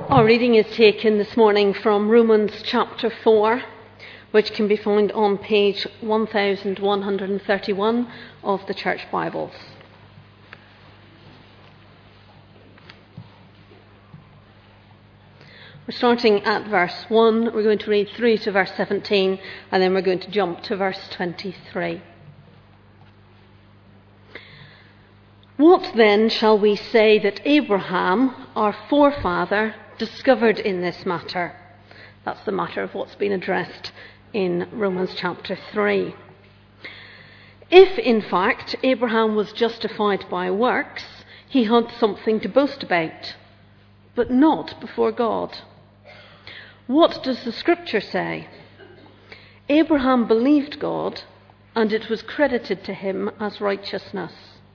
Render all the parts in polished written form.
Our reading is taken this morning from Romans chapter 4, which can be found on page 1131 of the Church Bibles. We're starting at verse 1, we're going to read through to verse 17, and then we're going to jump to verse 23. What then shall we say that Abraham, our forefather, discovered in this matter? That's the matter of what's been addressed in Romans chapter 3. If, in fact, Abraham was justified by works, he had something to boast about, but not before God. What does the Scripture say? Abraham believed God, and it was credited to him as righteousness.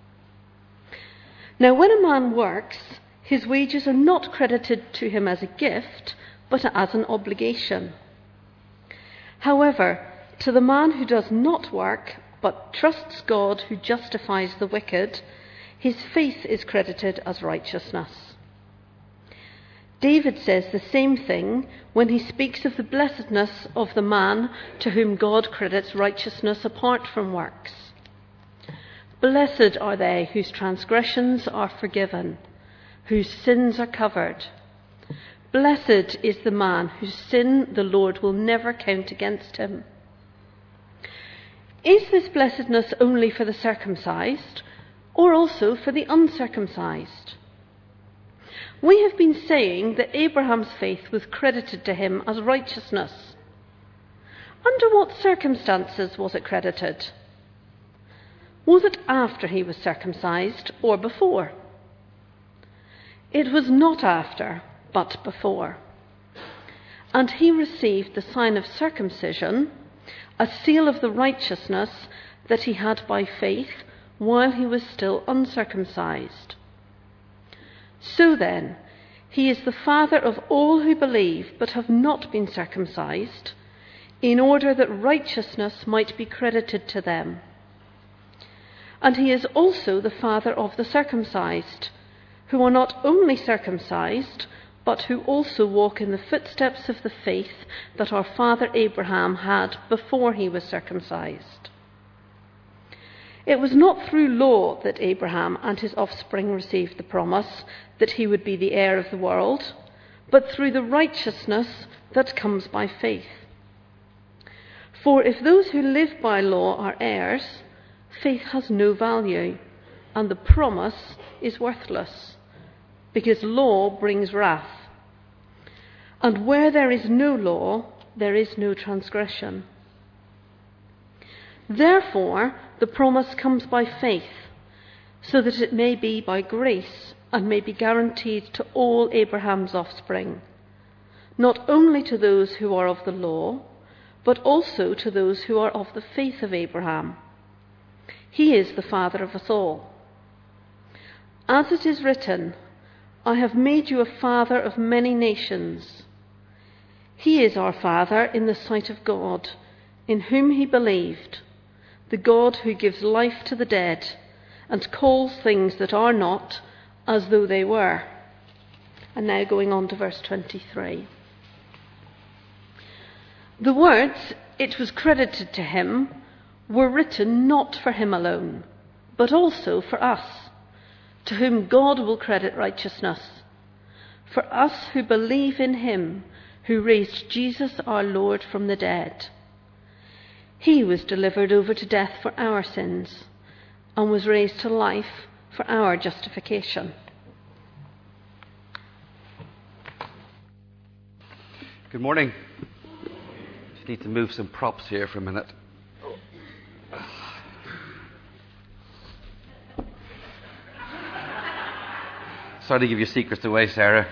Now, when a man works, his wages are not credited to him as a gift, but as an obligation. However, to the man who does not work, but trusts God who justifies the wicked, his faith is credited as righteousness. David says the same thing when he speaks of the blessedness of the man to whom God credits righteousness apart from works. Blessed are they whose transgressions are forgiven, whose sins are covered. Blessed is the man whose sin the Lord will never count against him. Is this blessedness only for the circumcised, or also for the uncircumcised? We have been saying that Abraham's faith was credited to him as righteousness. Under what circumstances was it credited? Was it after he was circumcised or before? It was not after, but before. And he received the sign of circumcision, a seal of the righteousness that he had by faith while he was still uncircumcised. So then, he is the father of all who believe but have not been circumcised, in order that righteousness might be credited to them. And he is also the father of the circumcised, who are not only circumcised, but who also walk in the footsteps of the faith that our father Abraham had before he was circumcised. It was not through law that Abraham and his offspring received the promise that he would be the heir of the world, but through the righteousness that comes by faith. For if those who live by law are heirs, faith has no value, and the promise is worthless, because law brings wrath. And where there is no law, there is no transgression. Therefore, the promise comes by faith, so that it may be by grace and may be guaranteed to all Abraham's offspring, not only to those who are of the law, but also to those who are of the faith of Abraham. He is the father of us all. As it is written, I have made you a father of many nations. He is our father in the sight of God, in whom he believed, the God who gives life to the dead and calls things that are not as though they were. And now going on to verse 23. The words, it was credited to him, were written not for him alone, but also for us, to whom God will credit righteousness, for us who believe in him who raised Jesus our Lord from the dead. He was delivered over to death for our sins and was raised to life for our justification. Good morning. Just need to move some props here for a minute. Sorry to give your secrets away, Sarah.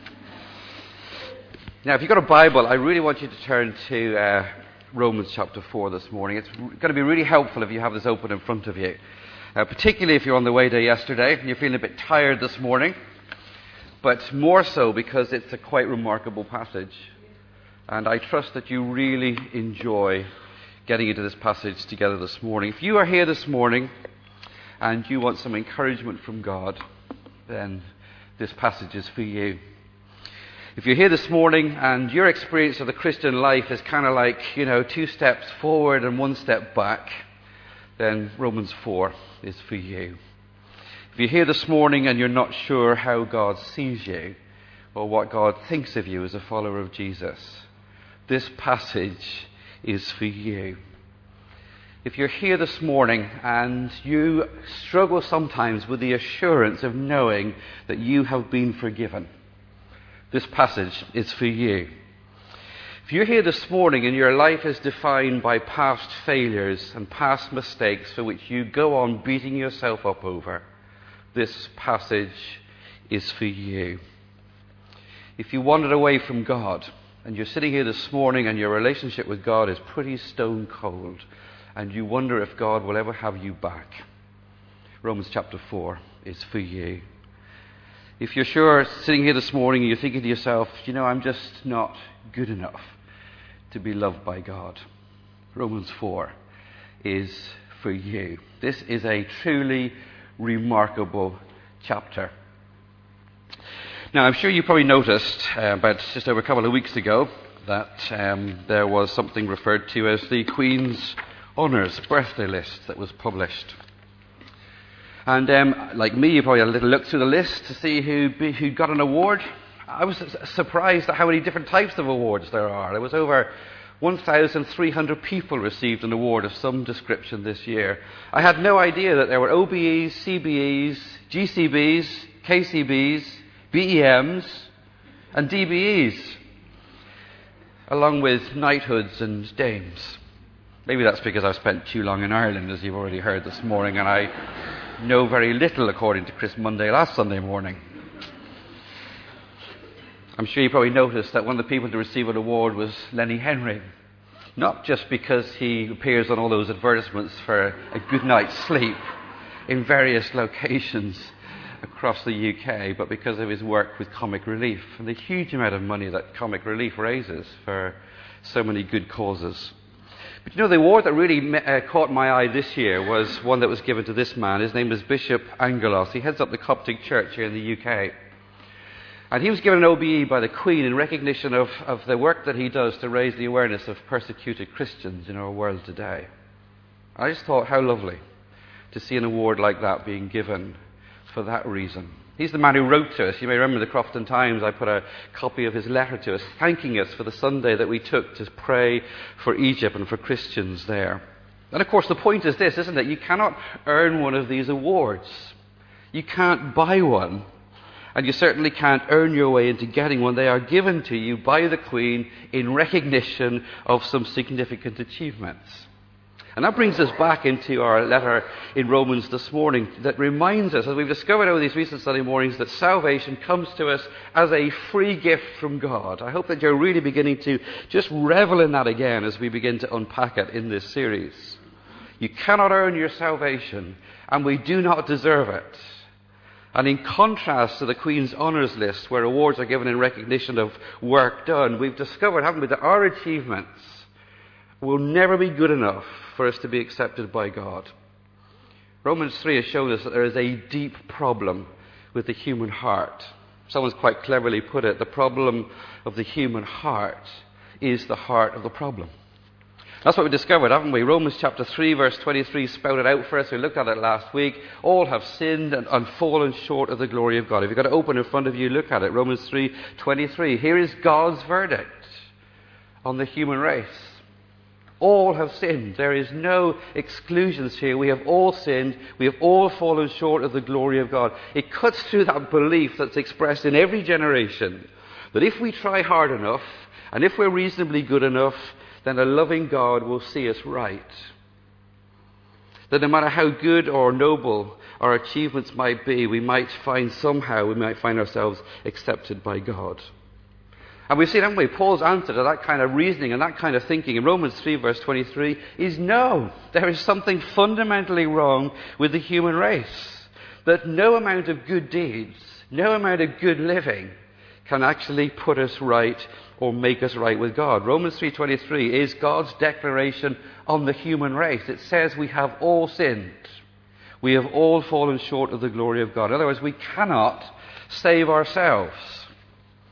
Now, if you've got a Bible, I really want you to turn to Romans chapter 4 this morning. It's going to be really helpful if you have this open in front of you, particularly if you're on the way to yesterday and you're feeling a bit tired this morning, but more so because it's a quite remarkable passage. And I trust that you really enjoy getting into this passage together this morning. If you are here this morning and you want some encouragement from God, then this passage is for you. If you're here this morning and your experience of the Christian life is kind of like, 2 steps forward and 1 step back, then Romans 4 is for you. If you're here this morning and you're not sure how God sees you or what God thinks of you as a follower of Jesus, this passage is for you. If you're here this morning and you struggle sometimes with the assurance of knowing that you have been forgiven, this passage is for you. If you're here this morning and your life is defined by past failures and past mistakes for which you go on beating yourself up over, this passage is for you. If you wandered away from God and you're sitting here this morning and your relationship with God is pretty stone cold and you wonder if God will ever have you back, Romans chapter 4 is for you. If you're sure sitting here this morning and you're thinking to yourself, I'm just not good enough to be loved by God, Romans 4 is for you. This is a truly remarkable chapter. Now, I'm sure you probably noticed about just over a couple of weeks ago that there was something referred to as the Queen's Honours birthday list that was published. And like me, you probably had a little look through the list to see who got an award. I was surprised at how many different types of awards there are. There was over 1,300 people received an award of some description this year. I had no idea that there were OBEs, CBEs, GCBs, KCBs, BEMs, and DBEs, along with knighthoods and dames. Maybe that's because I've spent too long in Ireland, as you've already heard this morning, and I know very little, according to Chris Monday last Sunday morning. I'm sure you probably noticed that one of the people to receive an award was Lenny Henry. Not just because he appears on all those advertisements for a good night's sleep in various locations across the UK, but because of his work with Comic Relief and the huge amount of money that Comic Relief raises for so many good causes. But the award that really caught my eye this year was one that was given to this man. His name is Bishop Angelos. He heads up the Coptic Church here in the UK. And he was given an OBE by the Queen in recognition of the work that he does to raise the awareness of persecuted Christians in our world today. I just thought how lovely to see an award like that being given for that reason. He's the man who wrote to us. You may remember the Crofton Times. I put a copy of his letter to us, thanking us for the Sunday that we took to pray for Egypt and for Christians there. And of course the point is this, isn't it? You cannot earn one of these awards. You can't buy one. And you certainly can't earn your way into getting one. They are given to you by the Queen in recognition of some significant achievements. And that brings us back into our letter in Romans this morning that reminds us, as we've discovered over these recent Sunday mornings, that salvation comes to us as a free gift from God. I hope that you're really beginning to just revel in that again as we begin to unpack it in this series. You cannot earn your salvation, and we do not deserve it. And in contrast to the Queen's Honours list, where awards are given in recognition of work done, we've discovered, haven't we, that our achievements will never be good enough for us to be accepted by God. Romans 3 has shown us that there is a deep problem with the human heart. Someone's quite cleverly put it, the problem of the human heart is the heart of the problem. That's what we discovered, haven't we? Romans chapter 3 verse 23 spelled it out for us. We looked at it last week. All have sinned and fallen short of the glory of God. If you've got it open in front of you, look at it. Romans 3:23. Here is God's verdict on the human race. All have sinned. There is no exclusions here. We have all sinned. We have all fallen short of the glory of God. It cuts through that belief that's expressed in every generation that if we try hard enough and if we're reasonably good enough, then a loving God will see us right. That no matter how good or noble our achievements might be, we might find ourselves accepted by God. And we've seen, haven't we, Paul's answer to that kind of reasoning and that kind of thinking in Romans 3 verse 23 is no. There is something fundamentally wrong with the human race. That no amount of good deeds, no amount of good living can actually put us right or make us right with God. Romans 3:23 is God's declaration on the human race. It says we have all sinned. We have all fallen short of the glory of God. In other words, we cannot save ourselves.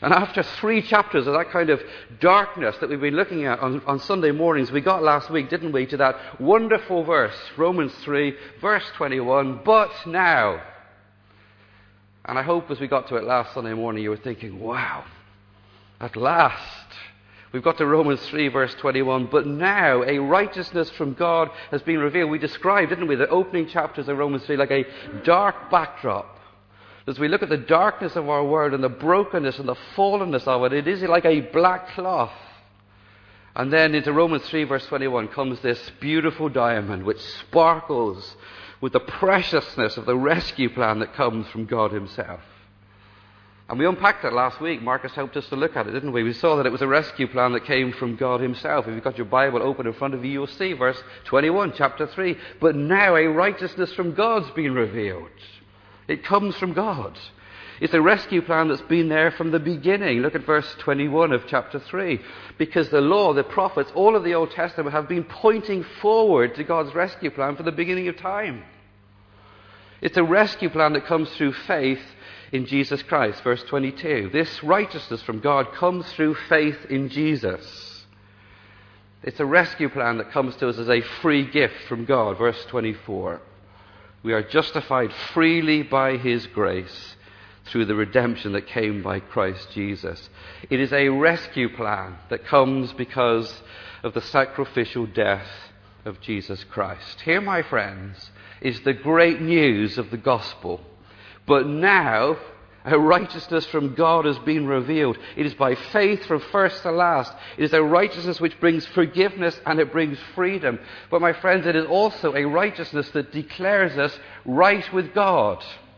And after 3 chapters of that kind of darkness that we've been looking at on Sunday mornings, we got last week, didn't we, to that wonderful verse, Romans 3, verse 21, but now. And I hope as we got to it last Sunday morning, you were thinking, wow, at last. We've got to Romans 3, verse 21. But now a righteousness from God has been revealed. We described, didn't we, the opening chapters of Romans 3 like a dark backdrop. As we look at the darkness of our world and the brokenness and the fallenness of it, it is like a black cloth. And then into Romans 3, verse 21 comes this beautiful diamond which sparkles with the preciousness of the rescue plan that comes from God himself. And we unpacked it last week. Marcus helped us to look at it, didn't we? We saw that it was a rescue plan that came from God himself. If you've got your Bible open in front of you, you'll see verse 21, chapter 3. But now a righteousness from God's been revealed. It comes from God. It's a rescue plan that's been there from the beginning. Look at verse 21 of chapter 3. Because the law, the prophets, all of the Old Testament have been pointing forward to God's rescue plan from the beginning of time. It's a rescue plan that comes through faith in Jesus Christ. Verse 22. This righteousness from God comes through faith in Jesus. It's a rescue plan that comes to us as a free gift from God. Verse 24. We are justified freely by his grace through the redemption that came by Christ Jesus. It is a rescue plan that comes because of the sacrificial death of Jesus Christ. Here, my friends, is the great news of the gospel. But now, a righteousness from God has been revealed. It is by faith from first to last. It is a righteousness which brings forgiveness and it brings freedom. But my friends, it is also a righteousness that declares us right with God.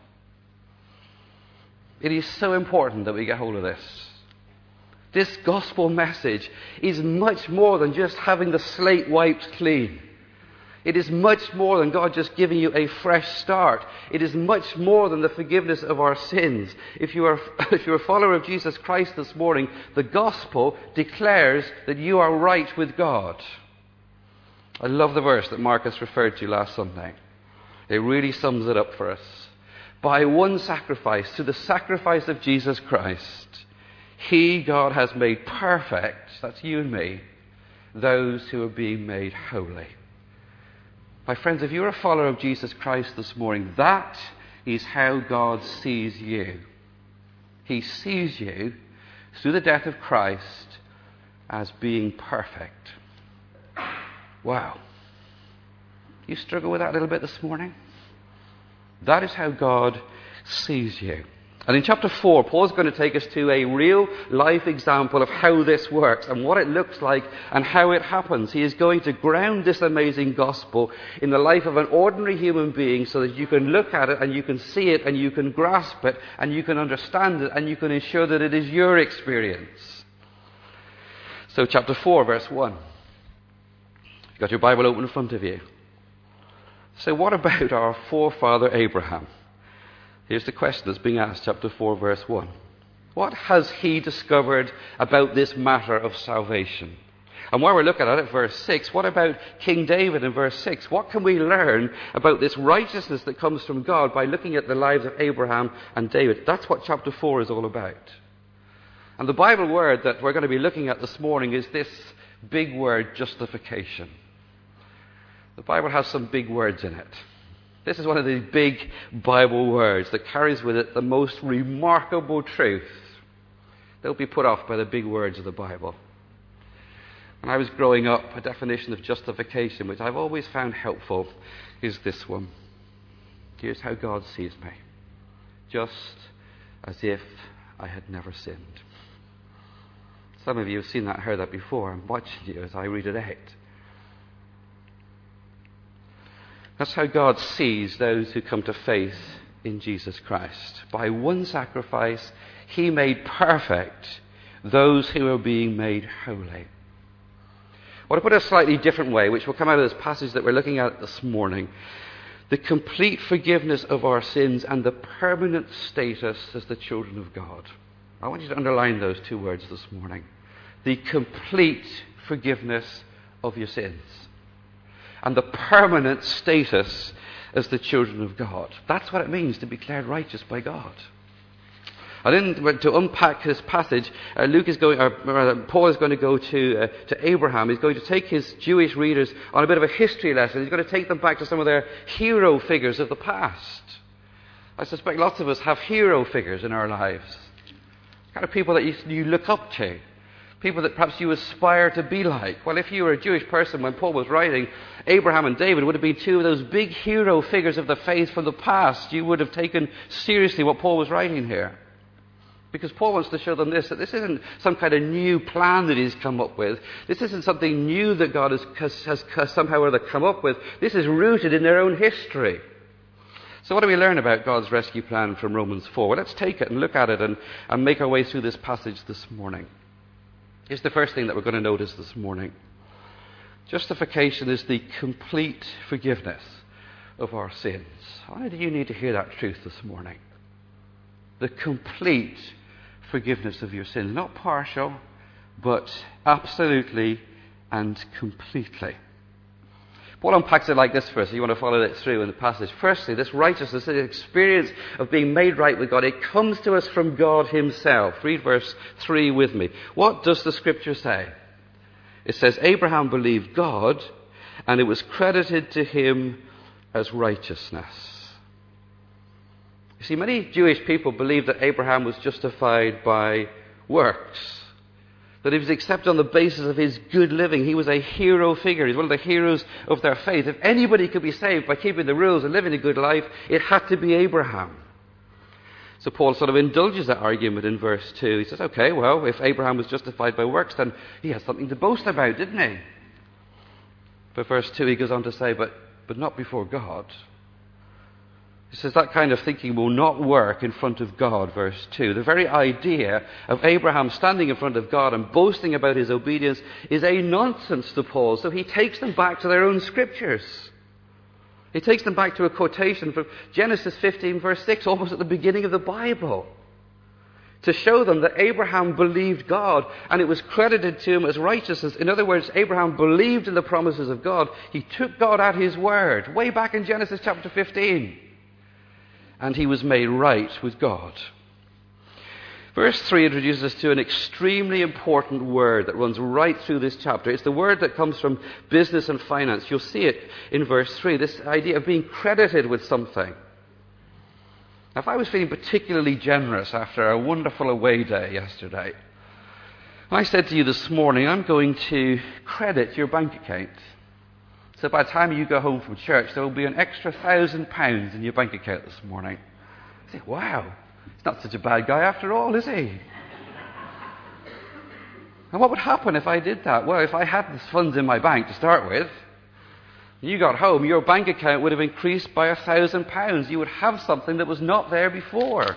It is so important that we get hold of this. This gospel message is much more than just having the slate wiped clean. It is much more than God just giving you a fresh start. It is much more than the forgiveness of our sins. If you're a follower of Jesus Christ this morning, the gospel declares that you are right with God. I love the verse that Marcus referred to last Sunday. It really sums it up for us. By one sacrifice, through the sacrifice of Jesus Christ, he, God, has made perfect, that's you and me, those who are being made holy. My friends, if you're a follower of Jesus Christ this morning, that is how God sees you. He sees you through the death of Christ as being perfect. Wow. You struggle with that a little bit this morning? That is how God sees you. And in chapter 4, Paul's going to take us to a real life example of how this works and what it looks like and how it happens. He is going to ground this amazing gospel in the life of an ordinary human being so that you can look at it and you can see it and you can grasp it and you can understand it and you can ensure that it is your experience. So chapter 4, verse 1. You've got your Bible open in front of you. So what about our forefather Abraham? Here's the question that's being asked, chapter 4, verse 1. What has he discovered about this matter of salvation? And while we're looking at it, verse 6, what about King David in verse 6? What can we learn about this righteousness that comes from God by looking at the lives of Abraham and David? That's what chapter 4 is all about. And the Bible word that we're going to be looking at this morning is this big word, justification. The Bible has some big words in it. This is one of the big Bible words that carries with it the most remarkable truth. They'll be put off by the big words of the Bible. When I was growing up, a definition of justification, which I've always found helpful, is this one. Here's how God sees me. Just as if I had never sinned. Some of you have seen that, heard that before. I'm watching you as I read it out. That's how God sees those who come to faith in Jesus Christ. By one sacrifice, he made perfect those who are being made holy. I want to put it a slightly different way, which will come out of this passage that we're looking at this morning. The complete forgiveness of our sins and the permanent status as the children of God. I want you to underline those two words this morning. The complete forgiveness of your sins. And the permanent status as the children of God. That's what it means to be declared righteous by God. And then to unpack this passage, Paul is going to go to Abraham. He's going to take his Jewish readers on a bit of a history lesson. He's going to take them back to some of their hero figures of the past. I suspect lots of us have hero figures in our lives. Kind of people that you look up to. People that perhaps you aspire to be like. Well, if you were a Jewish person when Paul was writing, Abraham and David would have been two of those big hero figures of the faith from the past. You would have taken seriously what Paul was writing here. Because Paul wants to show them this, that this isn't some kind of new plan that he's come up with. This isn't something new that God has somehow or other come up with. This is rooted in their own history. So what do we learn about God's rescue plan from Romans 4? Well, let's take it and look at it and make our way through this passage this morning. Here's the first thing that we're going to notice this morning. Justification is the complete forgiveness of our sins. Why do you need to hear that truth this morning? The complete forgiveness of your sins. Not partial, but absolutely and completely. Paul unpacks it like this first. You want to follow it through in the passage. Firstly, this righteousness, this experience of being made right with God, it comes to us from God himself. Read verse 3 with me. What does the scripture say? It says, Abraham believed God, and it was credited to him as righteousness. You see, many Jewish people believed that Abraham was justified by works. That he was accepted on the basis of his good living. He was a hero figure. He's one of the heroes of their faith. If anybody could be saved by keeping the rules and living a good life, it had to be Abraham. So Paul sort of indulges that argument in verse 2. He says, okay, well, if Abraham was justified by works, then he has something to boast about, didn't he? But verse 2 he goes on to say, but not before God. He says that kind of thinking will not work in front of God, verse 2. The very idea of Abraham standing in front of God and boasting about his obedience is a nonsense to Paul. So he takes them back to their own scriptures. He takes them back to a quotation from Genesis 15, verse 6, almost at the beginning of the Bible, to show them that Abraham believed God and it was credited to him as righteousness. In other words, Abraham believed in the promises of God. He took God at his word, way back in Genesis chapter 15. And he was made right with God. Verse 3 introduces us to an extremely important word that runs right through this chapter. It's the word that comes from business and finance. You'll see it in verse 3, this idea of being credited with something. Now, if I was feeling particularly generous after a wonderful away day yesterday, I said to you this morning, I'm going to credit your bank account. So by the time you go home from church, there will be an extra £1,000 in your bank account this morning. I think, wow, he's not such a bad guy after all, is he? And what would happen if I did that? Well, if I had these funds in my bank to start with, you got home, your bank account would have increased by £1,000. You would have something that was not there before.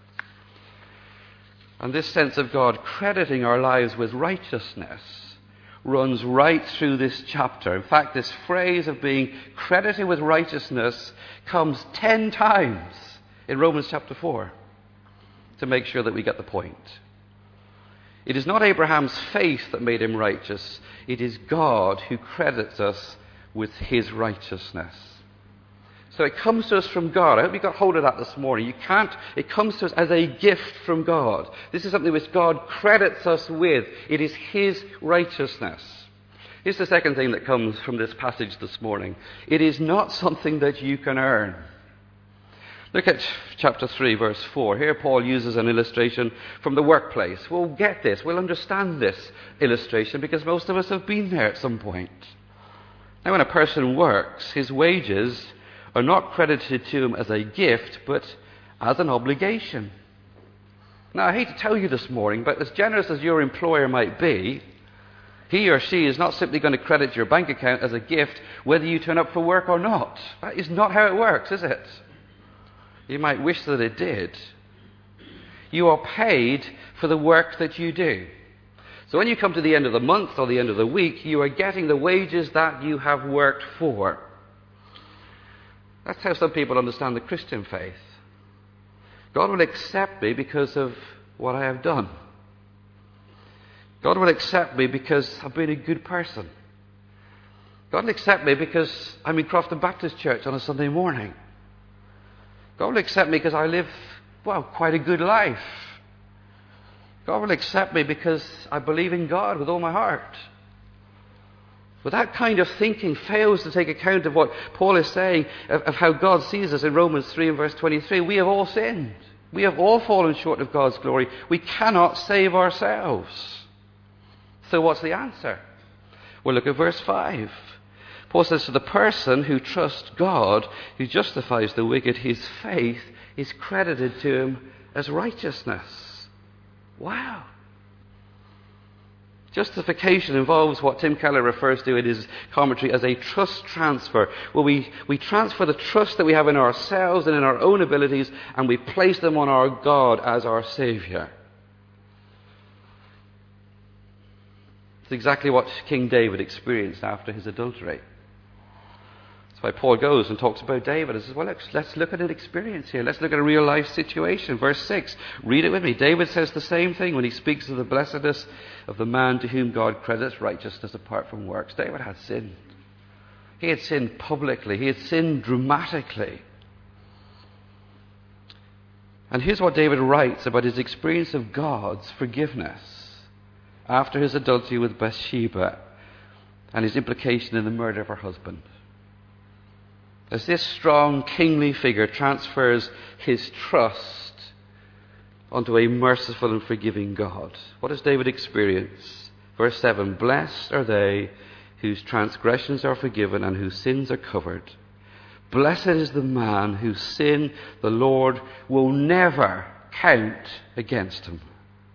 And this sense of God crediting our lives with righteousness runs right through this chapter. In fact, this phrase of being credited with righteousness comes 10 times in Romans chapter 4 to make sure that we get the point. It is not Abraham's faith that made him righteous. It is God who credits us with his righteousness. So it comes to us from God. I hope you got hold of that this morning. It comes to us as a gift from God. This is something which God credits us with. It is his righteousness. Here's the second thing that comes from this passage this morning. It is not something that you can earn. Look at chapter 3, verse 4. Here Paul uses an illustration from the workplace. We'll get this. We'll understand this illustration because most of us have been there at some point. Now, when a person works, his wages are not credited to him as a gift, but as an obligation. Now, I hate to tell you this morning, but as generous as your employer might be, he or she is not simply going to credit your bank account as a gift whether you turn up for work or not. That is not how it works, is it? You might wish that it did. You are paid for the work that you do. So when you come to the end of the month or the end of the week, you are getting the wages that you have worked for. That's how some people understand the Christian faith. God will accept me because of what I have done. God will accept me because I've been a good person. God will accept me because I'm in Crofton Baptist Church on a Sunday morning. God will accept me because I live, quite a good life. God will accept me because I believe in God with all my heart. But that kind of thinking fails to take account of what Paul is saying of how God sees us in Romans 3 and verse 23. We have all sinned. We have all fallen short of God's glory. We cannot save ourselves. So what's the answer? Well, look at verse 5. Paul says, to the person who trusts God, who justifies the wicked, his faith is credited to him as righteousness. Wow. Justification involves what Tim Keller refers to in his commentary as a trust transfer, where we transfer the trust that we have in ourselves and in our own abilities, and we place them on our God as our Saviour. It's exactly what King David experienced after his adultery. That's why Paul goes and talks about David and says, well, let's look at an experience here. Let's look at a real life situation. Verse 6, read it with me. David says the same thing when he speaks of the blessedness of the man to whom God credits righteousness apart from works. David had sinned. He had sinned publicly. He had sinned dramatically. And here's what David writes about his experience of God's forgiveness after his adultery with Bathsheba and his implication in the murder of her husband. As this strong, kingly figure transfers his trust onto a merciful and forgiving God. What does David experience? Verse 7, blessed are they whose transgressions are forgiven and whose sins are covered. Blessed is the man whose sin the Lord will never count against him.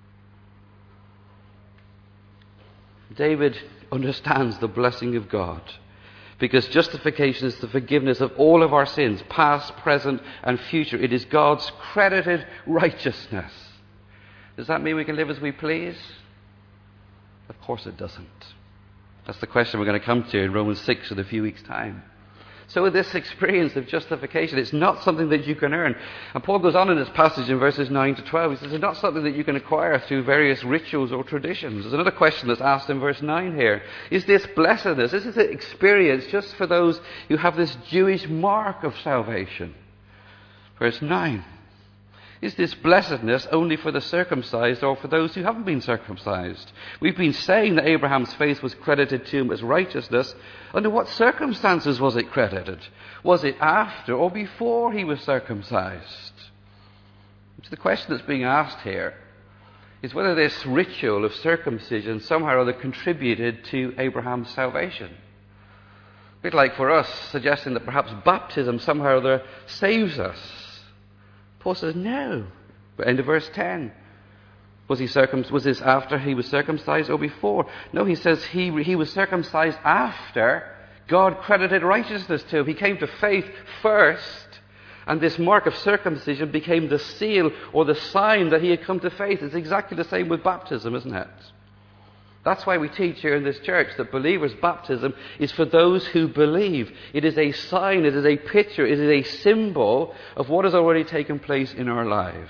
David understands the blessing of God, because justification is the forgiveness of all of our sins, past, present, and future. It is God's credited righteousness. Does that mean we can live as we please? Of course it doesn't. That's the question we're going to come to in Romans 6 in a few weeks' time. So with this experience of justification, it's not something that you can earn. And Paul goes on in this passage in verses 9 to 12. He says it's not something that you can acquire through various rituals or traditions. There's another question that's asked in verse 9 here. Is this blessedness, is this experience just for those who have this Jewish mark of salvation? Verse 9. Is this blessedness only for the circumcised or for those who haven't been circumcised? We've been saying that Abraham's faith was credited to him as righteousness. Under what circumstances was it credited? Was it after or before he was circumcised? So the question that's being asked here is whether this ritual of circumcision somehow or other contributed to Abraham's salvation. A bit like for us, suggesting that perhaps baptism somehow or other saves us. Paul says no. But end of verse 10. Was this after he was circumcised or before? No, he says he was circumcised after God credited righteousness to him. He came to faith first, and this mark of circumcision became the seal or the sign that he had come to faith. It's exactly the same with baptism, isn't it? That's why we teach here in this church that believers' baptism is for those who believe. It is a sign, it is a picture, it is a symbol of what has already taken place in our lives.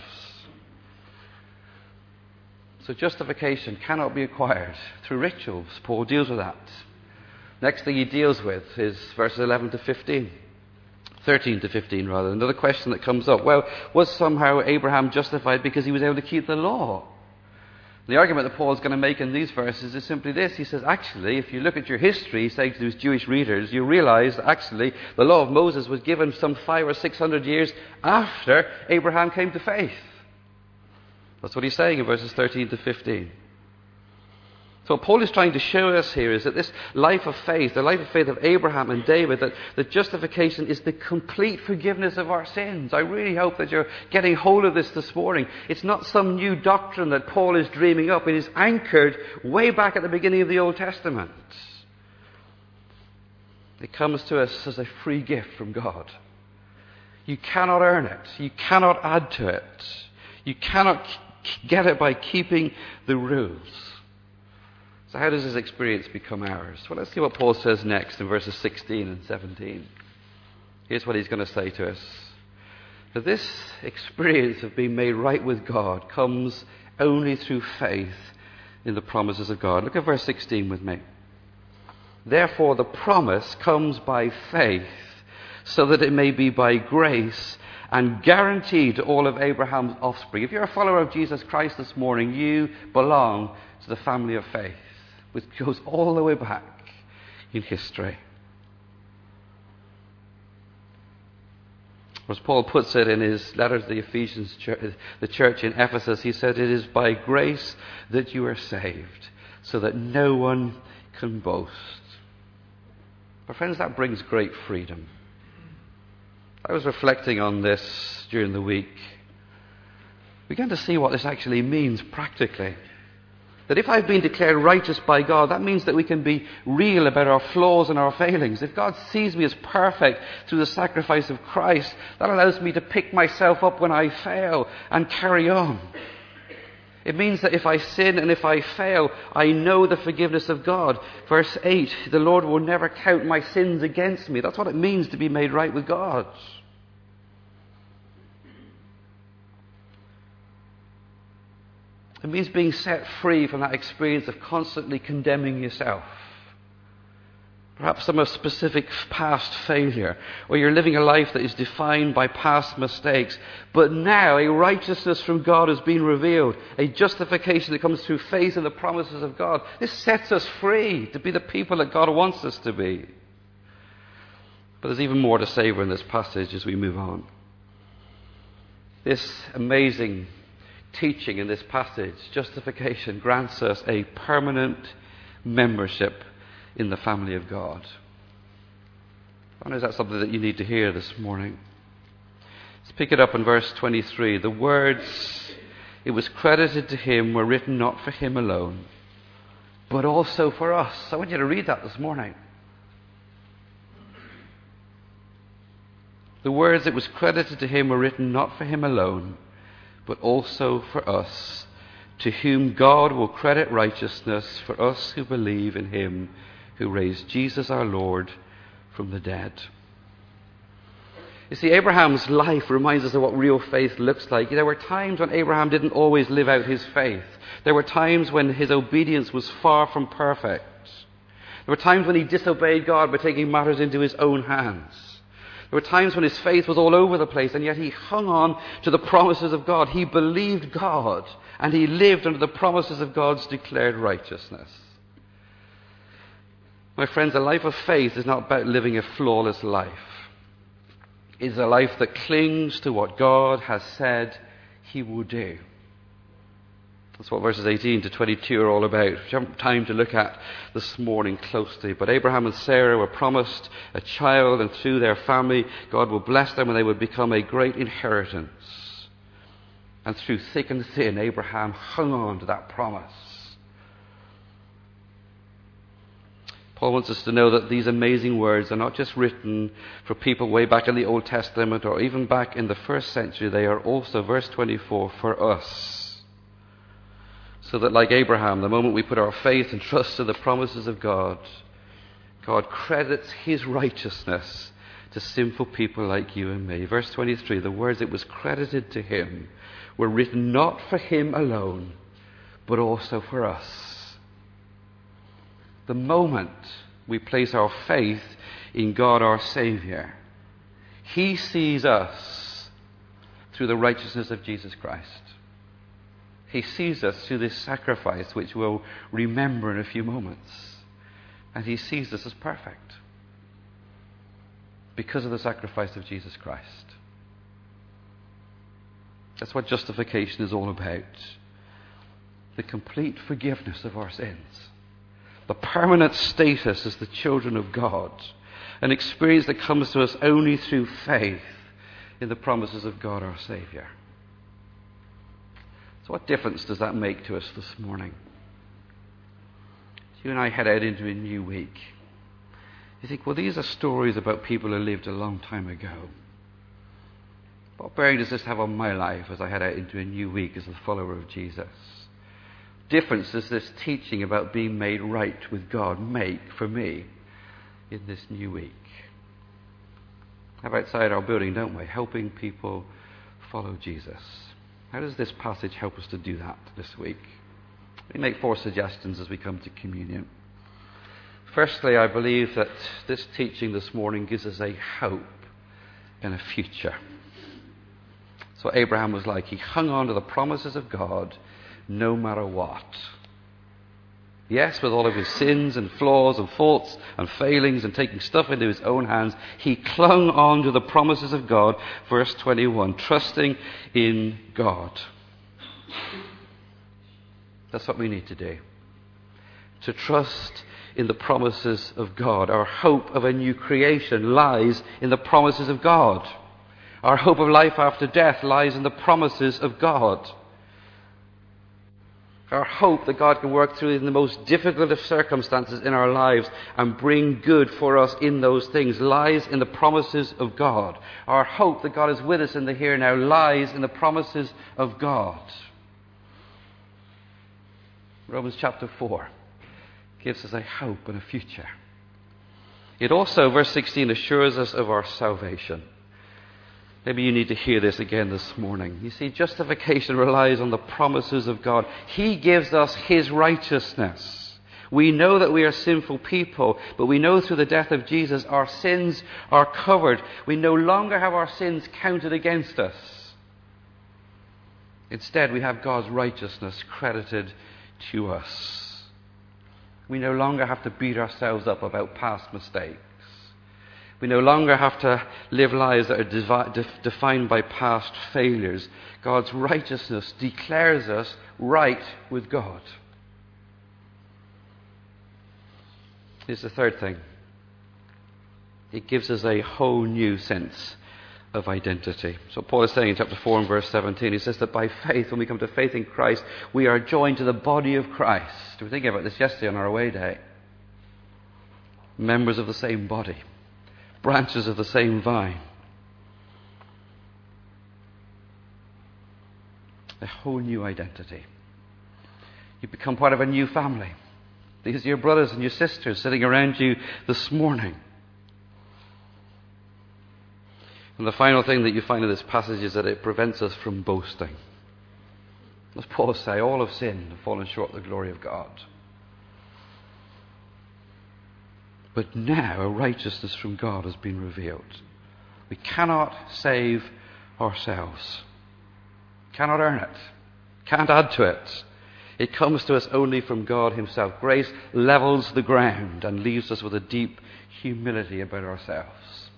So justification cannot be acquired through rituals. Paul deals with that. Next thing he deals with is verses 11 to 15. 13 to 15 rather. Another question that comes up. Well, was somehow Abraham justified because he was able to keep the law? The argument that Paul is going to make in these verses is simply this. He says, actually, if you look at your history, he's saying to his Jewish readers, you realize that actually the law of Moses was given some 500 or 600 years after Abraham came to faith. That's what he's saying in verses 13 to 15. So what Paul is trying to show us here is that this life of faith, the life of faith of Abraham and David, that justification is the complete forgiveness of our sins. I really hope that you're getting hold of this morning. It's not some new doctrine that Paul is dreaming up. It is anchored way back at the beginning of the Old Testament. It comes to us as a free gift from God. You cannot earn it. You cannot add to it. You cannot get it by keeping the rules. So how does this experience become ours? Well, let's see what Paul says next in verses 16 and 17. Here's what he's going to say to us. That this experience of being made right with God comes only through faith in the promises of God. Look at verse 16 with me. Therefore, the promise comes by faith, so that it may be by grace and guaranteed to all of Abraham's offspring. If you're a follower of Jesus Christ this morning, you belong to the family of faith, which goes all the way back in history. As Paul puts it in his letter to the Ephesians church, the church in Ephesus, he said, "It is by grace that you are saved, so that no one can boast." But friends, that brings great freedom. I was reflecting on this during the week. We began to see what this actually means practically. That if I've been declared righteous by God, that means that we can be real about our flaws and our failings. If God sees me as perfect through the sacrifice of Christ, that allows me to pick myself up when I fail and carry on. It means that if I sin and if I fail, I know the forgiveness of God. Verse 8, the Lord will never count my sins against me. That's what it means to be made right with God. It means being set free from that experience of constantly condemning yourself. Perhaps some specific past failure, or you're living a life that is defined by past mistakes. But now a righteousness from God has been revealed, a justification that comes through faith in the promises of God. This sets us free to be the people that God wants us to be. But there's even more to savor in this passage as we move on. This amazing teaching in this passage, justification, grants us a permanent membership in the family of God. I know is that something that you need to hear this morning. Let's pick it up in verse 23. The words, "It was credited to him," were written not for him alone, but also for us. I want you to read that this morning. The words, "It was credited to him," were written not for him alone, but also for us, to whom God will credit righteousness, for us who believe in him who raised Jesus our Lord from the dead. You see, Abraham's life reminds us of what real faith looks like. There were times when Abraham didn't always live out his faith. There were times when his obedience was far from perfect. There were times when he disobeyed God by taking matters into his own hands. There were times when his faith was all over the place, and yet he hung on to the promises of God. He believed God, and he lived under the promises of God's declared righteousness. My friends, a life of faith is not about living a flawless life. It is a life that clings to what God has said he will do. That's what verses 18 to 22 are all about, which I haven't time to look at this morning closely. But Abraham and Sarah were promised a child, and through their family, God will bless them and they would become a great inheritance. And through thick and thin, Abraham hung on to that promise. Paul wants us to know that these amazing words are not just written for people way back in the Old Testament or even back in the first century. They are also, verse 24, for us. So that like Abraham, the moment we put our faith and trust in the promises of God, God credits his righteousness to sinful people like you and me. Verse 23, the words "it was credited to him" were written not for him alone, but also for us. The moment we place our faith in God our Savior, he sees us through the righteousness of Jesus Christ. He sees us through this sacrifice, which we'll remember in a few moments. And he sees us as perfect because of the sacrifice of Jesus Christ. That's what justification is all about. The complete forgiveness of our sins. The permanent status as the children of God. An experience that comes to us only through faith in the promises of God our Savior. So what difference does that make to us this morning? As you and I head out into a new week, you think, well, these are stories about people who lived a long time ago. What bearing does this have on my life as I head out into a new week as a follower of Jesus? Difference does this teaching about being made right with God make for me in this new week? We have outside our building, don't we? Helping people follow Jesus. How does this passage help us to do that this week? Let me make 4 suggestions as we come to communion. Firstly, I believe that this teaching this morning gives us a hope in a future. That's what Abraham was like. He hung on to the promises of God no matter what. Yes, with all of his sins and flaws and faults and failings and taking stuff into his own hands, he clung on to the promises of God. Verse 21, trusting in God. That's what we need to do. To trust in the promises of God. Our hope of a new creation lies in the promises of God. Our hope of life after death lies in the promises of God. Our hope that God can work through in the most difficult of circumstances in our lives and bring good for us in those things lies in the promises of God. Our hope that God is with us in the here and now lies in the promises of God. Romans chapter 4 gives us a hope and a future. It also, verse 16, assures us of our salvation. Maybe you need to hear this again this morning. You see, justification relies on the promises of God. He gives us His righteousness. We know that we are sinful people, but we know through the death of Jesus our sins are covered. We no longer have our sins counted against us. Instead, we have God's righteousness credited to us. We no longer have to beat ourselves up about past mistakes. We no longer have to live lives that are defined by past failures. God's righteousness declares us right with God. Here's the third thing. It gives us a whole new sense of identity. So Paul is saying in chapter 4 and verse 17, he says that by faith, when we come to faith in Christ, we are joined to the body of Christ. We were thinking about this yesterday on our away day. Members of the same body. Branches of the same vine. A whole new identity. You become part of a new family. These are your brothers and your sisters sitting around you this morning. And the final thing that you find in this passage is that it prevents us from boasting. As Paul says, all have sinned and fallen short of the glory of God. But now a righteousness from God has been revealed. We cannot save ourselves. Cannot earn it. Can't add to it. It comes to us only from God Himself. Grace levels the ground and leaves us with a deep humility about ourselves.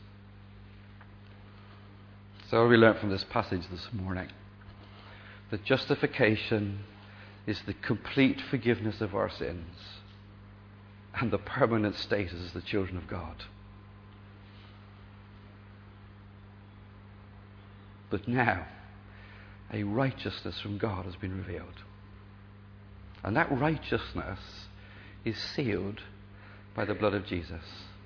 So we learned from this passage this morning that justification is the complete forgiveness of our sins and the permanent status as the children of God. But now, a righteousness from God has been revealed. And that righteousness is sealed by the blood of Jesus.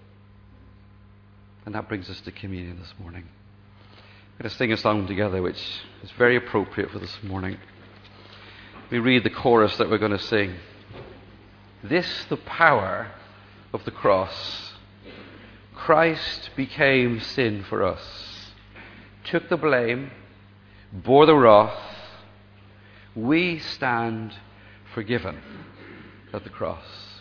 And that brings us to communion this morning. We're going to sing a song together which is very appropriate for this morning. We read the chorus that we're going to sing. This the power of the cross. Christ became sin for us, took the blame, bore the wrath. We stand forgiven at the cross.